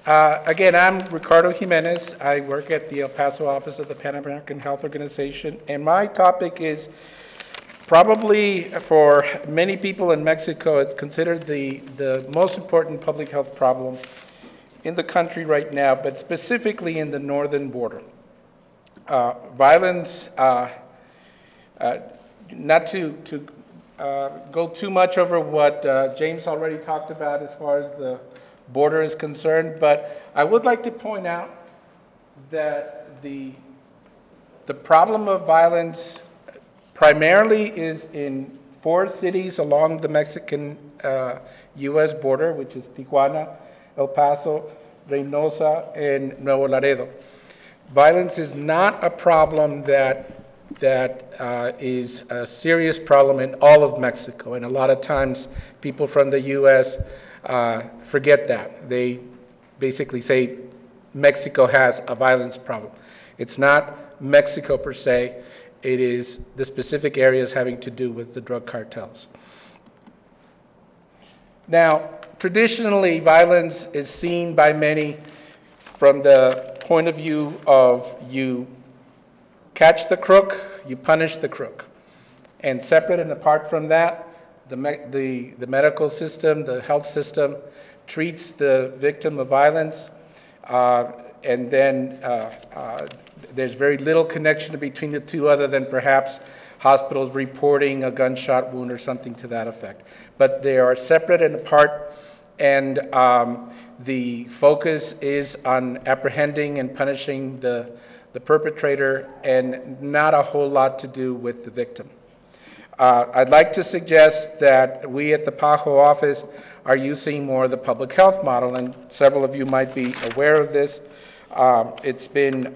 Again, I'm Ricardo Jimenez. I work at the El Paso office of the Pan American Health Organization, and my topic is probably for many people in Mexico, it's considered the most important public health problem in the country right now, but specifically in the northern border. Violence, uh, not to go too much over what James already talked about as far as the border is concerned, but I would like to point out that the problem of violence primarily is in four cities along the Mexican U.S. border, which is Tijuana, El Paso, Reynosa, and Nuevo Laredo. Violence is not a problem that is a serious problem in all of Mexico, and a lot of times people from the U.S. Forget that. They basically say Mexico has a violence problem. It's not Mexico per se. It is the specific areas having to do with the drug cartels. Now, traditionally, violence is seen by many from the point of view of you catch the crook, you punish the crook. And separate and apart from that, the medical system, the health system, treats the victim of violence, and then there's very little connection between the two other than perhaps hospitals reporting a gunshot wound or something to that effect. But they are separate and apart, and the focus is on apprehending and punishing the perpetrator and not a whole lot to do with the victim. I'd like to suggest that we at the PAHO office are using more of the public health model, and several of you might be aware of this. It's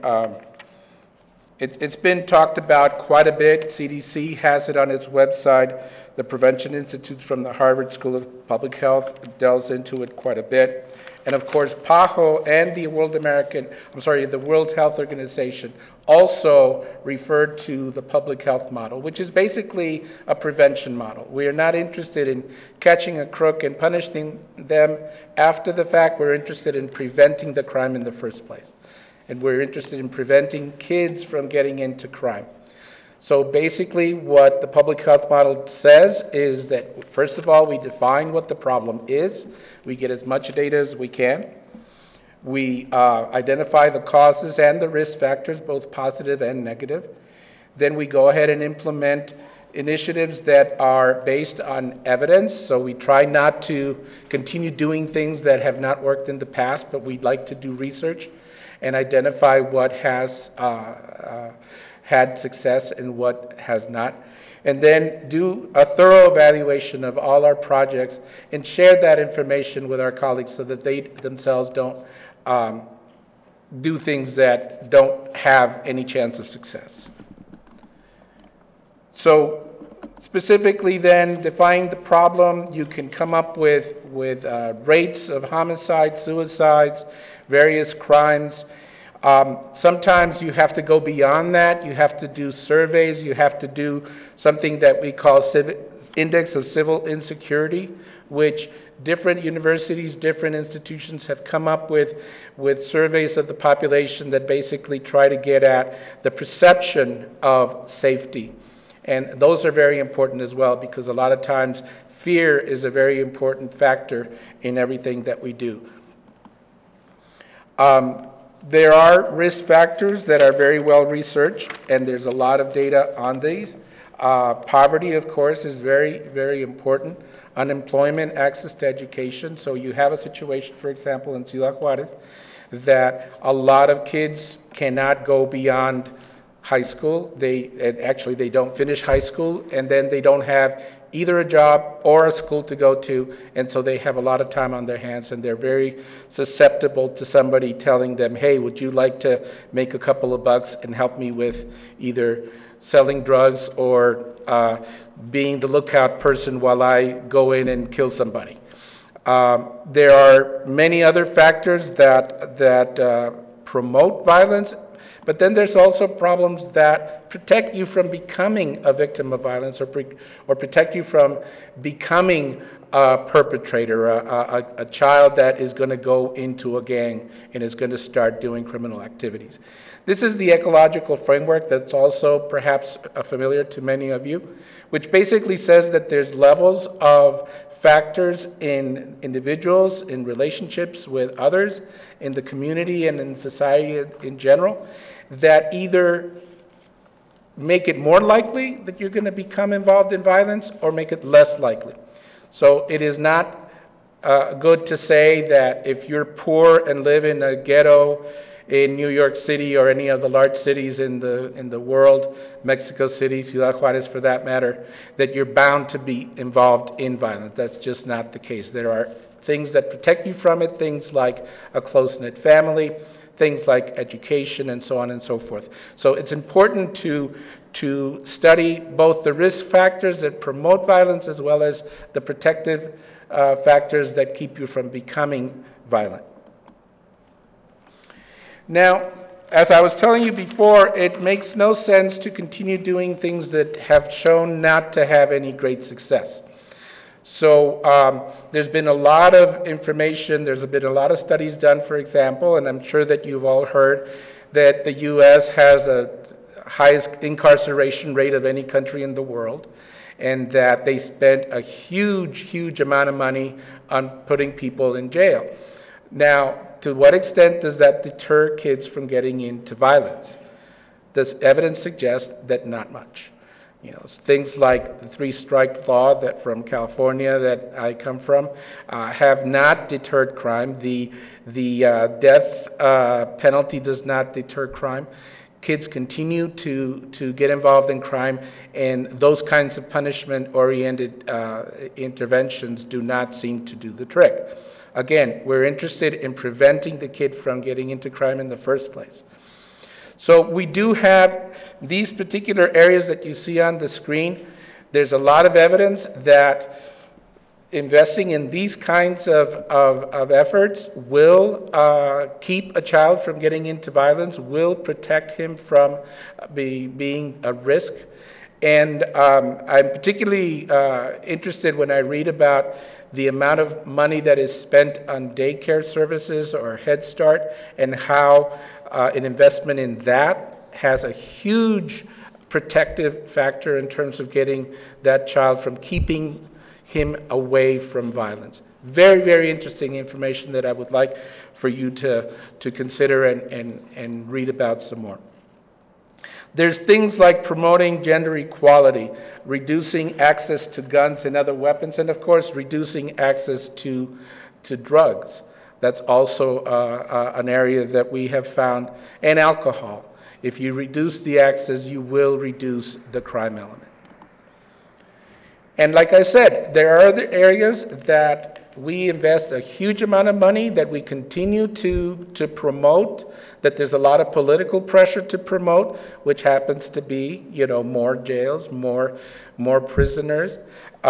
been talked about quite a bit. CDC has it on its website. The Prevention Institute from the Harvard School of Public Health delves into it quite a bit. And of course, PAHO and the World Health Organization also referred to the public health model, which is basically a prevention model. We are not interested in catching a crook and punishing them after the fact. We're interested in preventing the crime in the first place. And we're interested in preventing kids from getting into crime. So basically what the public health model says is that, first of all, we define what the problem is. We get as much data as we can. We identify the causes and the risk factors, both positive and negative. Then we go ahead and implement initiatives that are based on evidence. So we try not to continue doing things that have not worked in the past, but we'd like to do research and identify what has had success and what has not, and then do a thorough evaluation of all our projects and share that information with our colleagues so that they themselves don't do things that don't have any chance of success. So specifically then, define the problem. You can come up with rates of homicides, suicides, various crimes. Sometimes you have to go beyond that. You have to do surveys. You have to do something that we call Index of Civil Insecurity, which different universities, different institutions have come up with surveys of the population that basically try to get at the perception of safety. And those are very important as well, because a lot of times fear is a very important factor in everything that we do. There are risk factors that are very well researched, and there's a lot of data on these. Poverty, of course, is very, very important. Unemployment, access to education. So you have a situation, for example, in Ciudad Juarez, that a lot of kids cannot go beyond high school. They don't finish high school, and then they don't have either a job or a school to go to, and so they have a lot of time on their hands, and they're very susceptible to somebody telling them, hey, would you like to make a couple of bucks and help me with either selling drugs or being the lookout person while I go in and kill somebody. There are many other factors that promote violence, but then there's also problems that protect you from becoming a victim of violence or protect you from becoming perpetrator, a child that is going to go into a gang and is going to start doing criminal activities. This is the ecological framework that's also perhaps familiar to many of you, which basically says that there's levels of factors in individuals, in relationships with others, in the community and in society in general, that either make it more likely that you're going to become involved in violence or make it less likely. So it is not good to say that if you're poor and live in a ghetto in New York City or any of the large cities in the world, Mexico City, Ciudad Juarez for that matter, that you're bound to be involved in violence. That's just not the case. There are things that protect you from it, things like a close-knit family, things like education, and so on and so forth. So it's important to study both the risk factors that promote violence as well as the protective factors that keep you from becoming violent. Now, as I was telling you before, it makes no sense to continue doing things that have shown not to have any great success. So there's been a lot of information, there's been a lot of studies done, for example, and I'm sure that you've all heard that the U.S. has the highest incarceration rate of any country in the world, and that they spent a huge, huge amount of money on putting people in jail. Now, to what extent does that deter kids from getting into violence? Does evidence suggest that not much? You know, things like the three-strike law that from California that I come from have not deterred crime. The death penalty does not deter crime. Kids continue to get involved in crime, and those kinds of punishment-oriented interventions do not seem to do the trick. Again, we're interested in preventing the kid from getting into crime in the first place. So we do have these particular areas that you see on the screen. There's a lot of evidence that investing in these kinds of efforts will keep a child from getting into violence, will protect him from being a risk. And I'm particularly interested when I read about the amount of money that is spent on daycare services or Head Start, and how an investment in that has a huge protective factor in terms of getting that child from keeping him away from violence. Very, very interesting information that I would like for you to consider and read about some more. There's things like promoting gender equality, reducing access to guns and other weapons, and of course reducing access to drugs. That's also an area that we have found, and alcohol. If you reduce the access, you will reduce the crime element. And like I said, there are other areas that we invest a huge amount of money, that we continue to promote, that there's a lot of political pressure to promote, which happens to be, more jails, more prisoners,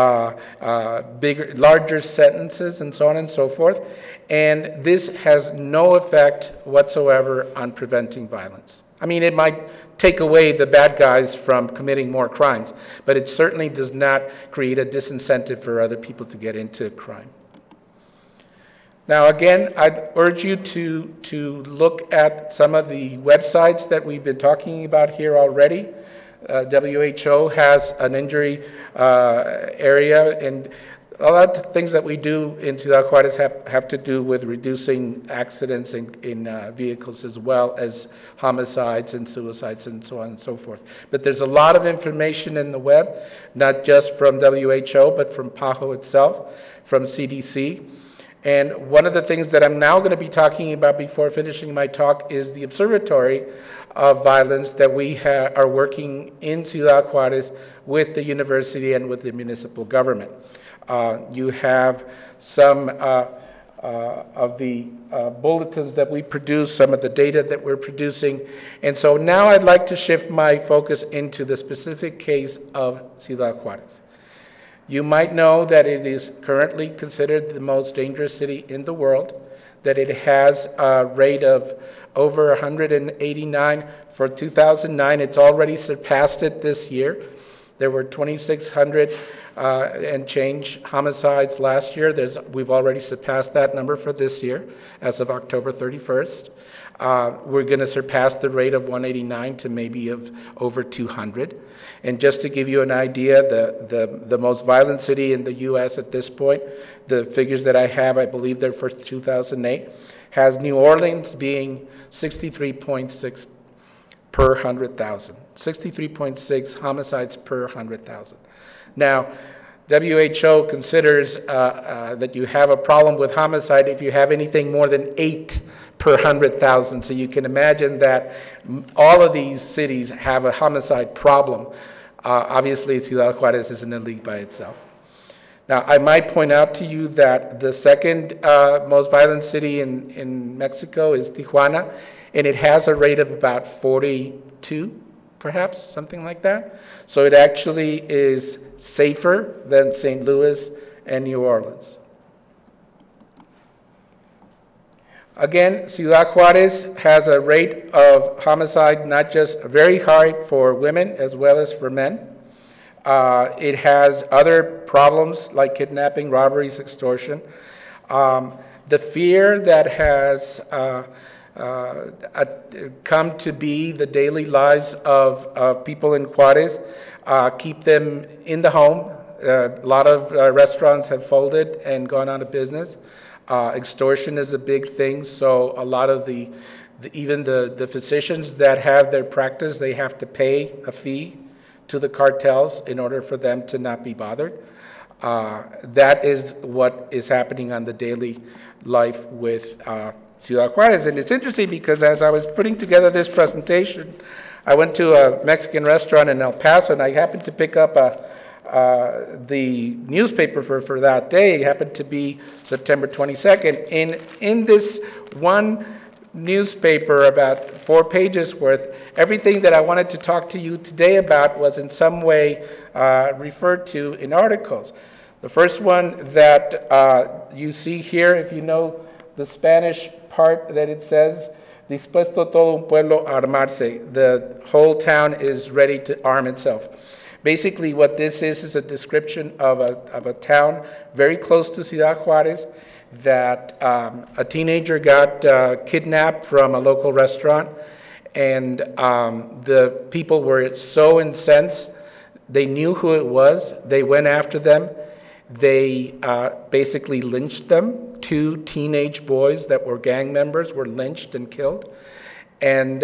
larger sentences, and so on and so forth. And this has no effect whatsoever on preventing violence. I mean, it might take away the bad guys from committing more crimes, but it certainly does not create a disincentive for other people to get into crime. Now, again, I'd urge you to look at some of the websites that we've been talking about here already. WHO has an injury area, and a lot of things that we do in Ciudad Juarez have to do with reducing accidents in vehicles, as well as homicides and suicides and so on and so forth. But there's a lot of information in the web, not just from WHO, but from PAHO itself, from CDC. And one of the things that I'm now going to be talking about before finishing my talk is the Observatory of Violence that we are working in Ciudad Juarez with the university and with the municipal government. You have some of the bulletins that we produce, some of the data that we're producing. And so now I'd like to shift my focus into the specific case of Ciudad Juarez. You might know that it is currently considered the most dangerous city in the world, that it has a rate of over 189 for 2009. It's already surpassed it this year. There were 2,600 and change homicides last year. We've already surpassed that number for this year as of October 31st. We're going to surpass the rate of 189 to maybe of over 200. And just to give you an idea, the most violent city in the U.S. at this point, the figures that I have, I believe they're for 2008, has New Orleans being 63.6 per 100,000. 63.6 homicides per 100,000. Now, WHO considers that you have a problem with homicide if you have anything more than 8 per 100,000. So you can imagine that all of these cities have a homicide problem. Obviously, Ciudad Juárez isn't a league by itself. Now, I might point out to you that the second most violent city in Mexico is Tijuana, and it has a rate of about 42, perhaps, something like that. So it actually is safer than St. Louis and New Orleans. Again, Ciudad Juárez has a rate of homicide not just very high for women as well as for men. It has other problems like kidnapping, robberies, extortion. The fear that has come to be the daily lives of people in Juárez keep them in the home. A lot of restaurants have folded and gone out of business. Extortion is a big thing, so a lot of even the physicians that have their practice, they have to pay a fee to the cartels in order for them to not be bothered. That is what is happening on the daily life with Ciudad Juárez. And it's interesting because as I was putting together this presentation, I went to a Mexican restaurant in El Paso, and I happened to pick up the newspaper for that day. It happened to be September 22nd. In this one newspaper, about 4 pages worth, everything that I wanted to talk to you today about was in some way referred to in articles. The first one that you see here, if you know the Spanish part that it says, dispuesto todo un pueblo a armarse. The whole town is ready to arm itself. Basically, what this is a description of a town very close to Ciudad Juárez that a teenager got kidnapped from a local restaurant, and the people were so incensed. They knew who it was. They went after them. They basically lynched them. 2 teenage boys that were gang members were lynched and killed. And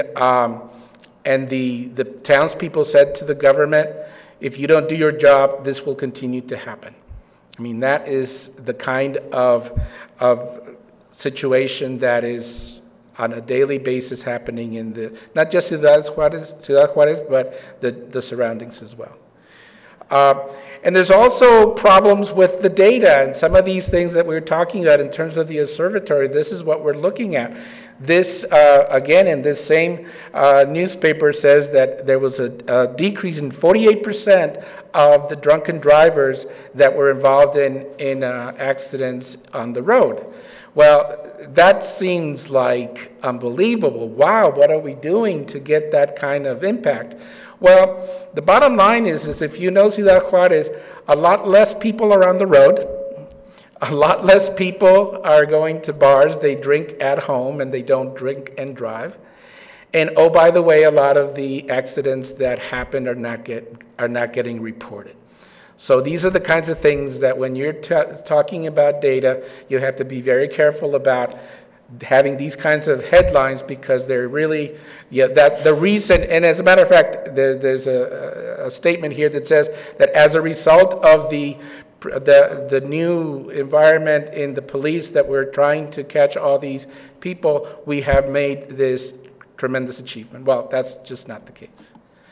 the townspeople said to the government, if you don't do your job, this will continue to happen. I mean, that is the kind of situation that is on a daily basis happening in not just Ciudad Juárez, but the surroundings as well. And there's also problems with the data and some of these things that we're talking about in terms of the observatory. This is what we're looking at. This, again, in this same newspaper says that there was a decrease in 48% of the drunken drivers that were involved in accidents on the road. Well, that seems like unbelievable. Wow, what are we doing to get that kind of impact? Well, the bottom line is if you know Ciudad Juárez, a lot less people are on the road. A lot less people are going to bars. They drink at home and they don't drink and drive. And oh, by the way, a lot of the accidents that happen are not getting reported. So these are the kinds of things that when you're talking about data, you have to be very careful about having these kinds of headlines because they're really, that the reason, and as a matter of fact, there's a statement here that says that as a result of the new environment in the police that we're trying to catch all these people, we have made this tremendous achievement. Well, that's just not the case.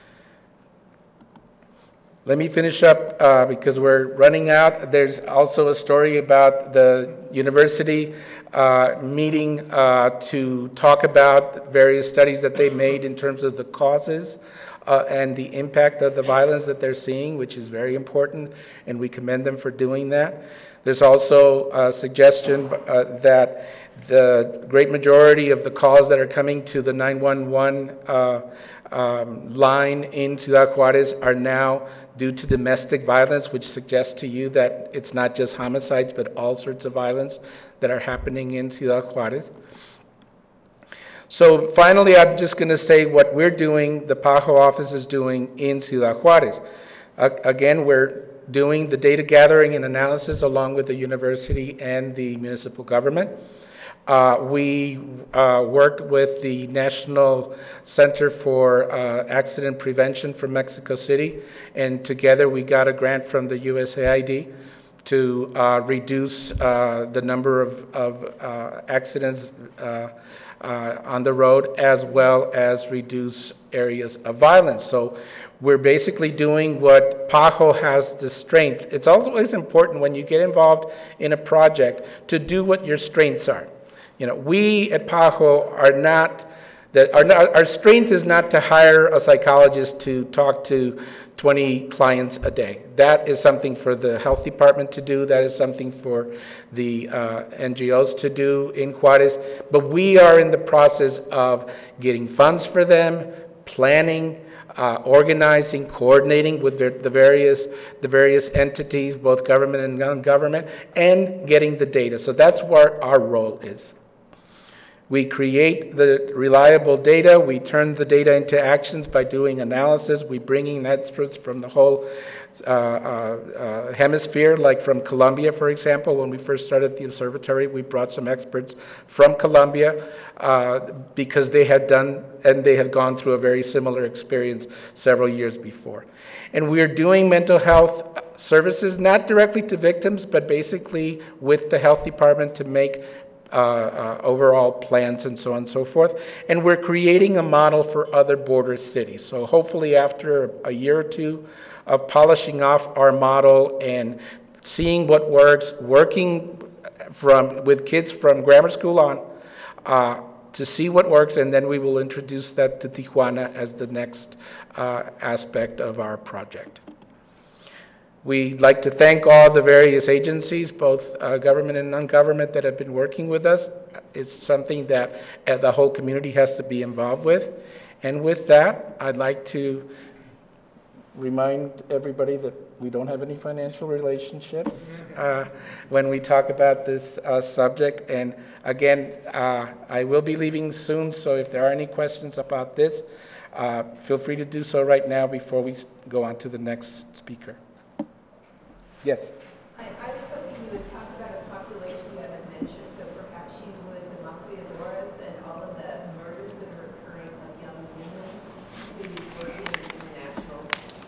Let me finish up because we're running out. There's also a story about the university meeting to talk about various studies that they made in terms of the causes and the impact of the violence that they're seeing, which is very important, and we commend them for doing that. There's also a suggestion that The great majority of the calls that are coming to the 911 line in Ciudad Juarez are now due to domestic violence, which suggests to you that it's not just homicides, but all sorts of violence that are happening in Ciudad Juarez. So finally, I'm just going to say what we're doing, the PAHO office is doing in Ciudad Juarez. Again, we're doing the data gathering and analysis along with the university and the municipal government. We worked with the National Center for Accident Prevention from Mexico City, and together we got a grant from the USAID to reduce the number of accidents on the road, as well as reduce areas of violence. So we're basically doing what PAHO has the strength. It's always important when you get involved in a project to do what your strengths are. You know, we at PAHO are not, our strength is not to hire a psychologist to talk to 20 clients a day. That is something for the health department to do. That is something for the NGOs to do in Juarez. But we are in the process of getting funds for them, planning, organizing, coordinating with the various entities, both government and non-government, and getting the data. So that's what our role is. We create the reliable data. We turn the data into actions by doing analysis. We bring in experts from the whole hemisphere, like from Colombia, for example. When we first started the observatory, we brought some experts from Colombia because they had done and they had gone through a very similar experience several years before. And we're doing mental health services, not directly to victims, but basically with the health department to make overall plans and so on and so forth. And we're creating a model for other border cities. So hopefully after a year or two of polishing off our model and seeing what works, working with kids from grammar school on to see what works, and then we will introduce that to Tijuana as the next aspect of our project. We'd like to thank all the various agencies, both government and non-government, that have been working with us. It's something that the whole community has to be involved with. And with that, I'd like to remind everybody that we don't have any financial relationships when we talk about this subject. And again, I will be leaving soon, so if there are any questions about this, feel free to do so right now before we go on to the next speaker. Yes? I was hoping you would talk about a population you haven't mentioned, so perhaps you would, the maquiladoras and all of the murders that are occurring of young women who work in international.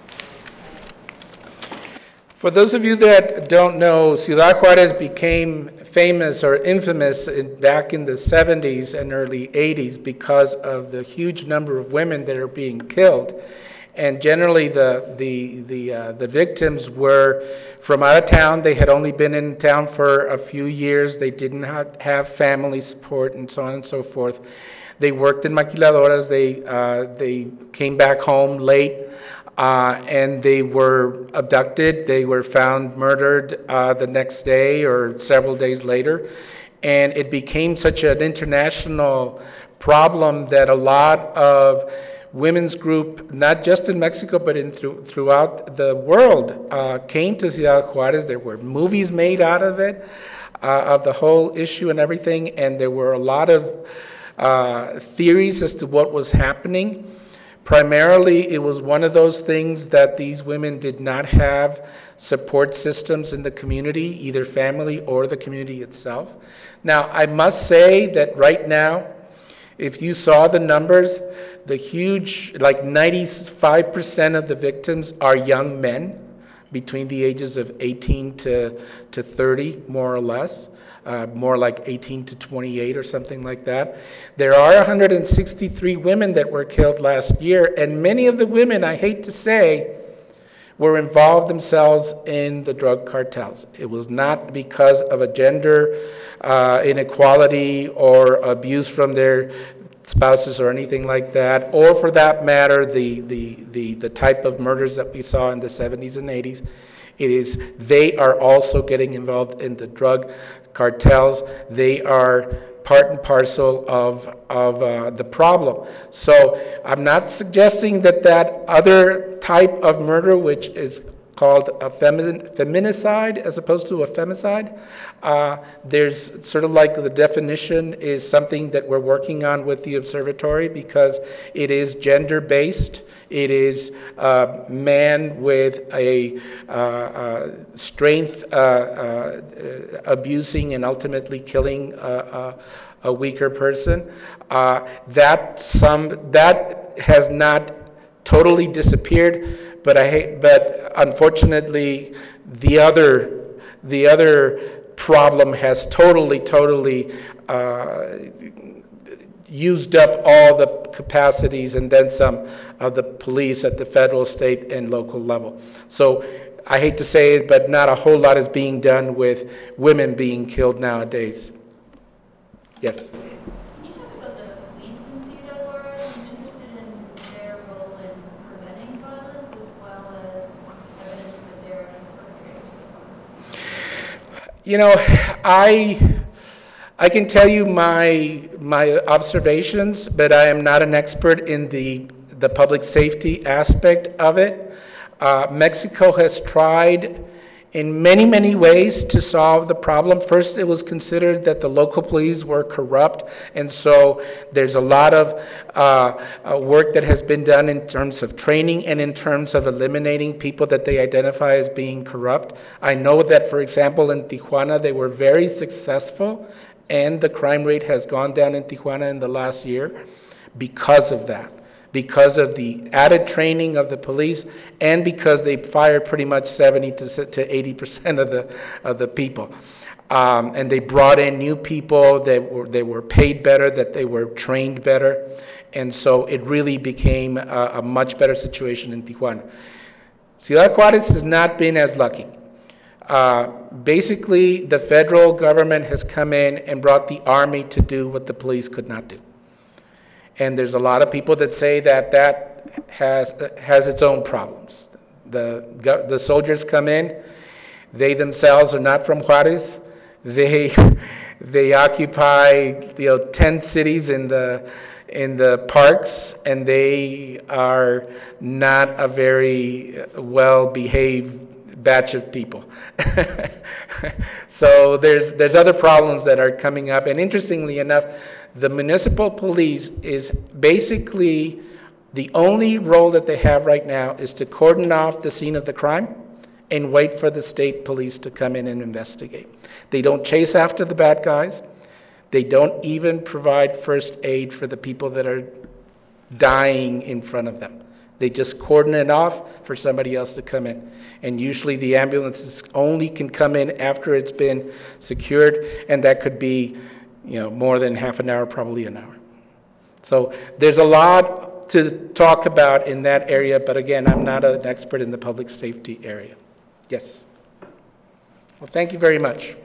For those of you that don't know, Ciudad Juarez became famous or infamous back in the 70s and early 80s because of the huge number of women that are being killed. And generally the victims were from out of town. They had only been in town for a few years. They didn't have family support and so on and so forth. They worked in maquiladoras. They came back home late and they were abducted. They were found murdered the next day or several days later. And it became such an international problem that a lot of women's group, not just in Mexico, but throughout the world, came to Ciudad Juarez. There were movies made out of it, of the whole issue and everything, and there were a lot of theories as to what was happening. Primarily, it was one of those things that these women did not have support systems in the community, either family or the community itself. Now, I must say that right now, if you saw the numbers, the huge, like 95% of the victims are young men between the ages of 18 to 30, more or less, more like 18 to 28 or something like that. There are 163 women that were killed last year, and many of the women, I hate to say, were involved themselves in the drug cartels. It was not because of a gender inequality or abuse from their spouses or anything like that, or for that matter, the type of murders that we saw in the 70s and 80s. It is they are also getting involved in the drug cartels. They are part and parcel of the problem. So I'm not suggesting that that other type of murder, which is called a feminicide as opposed to a femicide. There's sort of like the definition is something that we're working on with the observatory because it is gender-based. It is man with a strength abusing and ultimately killing a weaker person. That has not totally disappeared, but unfortunately, the other problem has totally used up all the capacities and then some of the police at the federal, state, and local level. So I hate to say it, but not a whole lot is being done with women being killed nowadays. Yes. Can you talk about the police in Ciudad Juarez? I'm interested in their role in preventing violence as well as evidence that they're perpetrators. You know, I can tell you my observations, but I am not an expert in the public safety aspect of it. Mexico has tried in many ways to solve the problem. First, it was considered that the local police were corrupt, and so there's a lot of work that has been done in terms of training and in terms of eliminating people that they identify as being corrupt. I know that, for example, in Tijuana, they were very successful, and the crime rate has gone down in Tijuana in the last year because of that. Because of the added training of the police, and because they fired pretty much 70 to 80% of the people, and they brought in new people that they were paid better, that they were trained better, and so it really became a much better situation in Tijuana. Ciudad Juarez has not been as lucky. Basically, the federal government has come in and brought the army to do what the police could not do. And there's a lot of people that say that has its own problems. The soldiers come in, they themselves are not from Juarez. They occupy 10 cities in the parks, and they are not a very well-behaved batch of people. So there's other problems that are coming up, and interestingly enough, the municipal police is basically the only role that they have right now is to cordon off the scene of the crime and wait for the state police to come in and investigate. They don't chase after the bad guys. They don't even provide first aid for the people that are dying in front of them. They just cordon it off for somebody else to come in. And usually the ambulances only can come in after it's been secured, and that could be more than half an hour, probably an hour. So there's a lot to talk about in that area, but again, I'm not an expert in the public safety area. Yes. Well, thank you very much.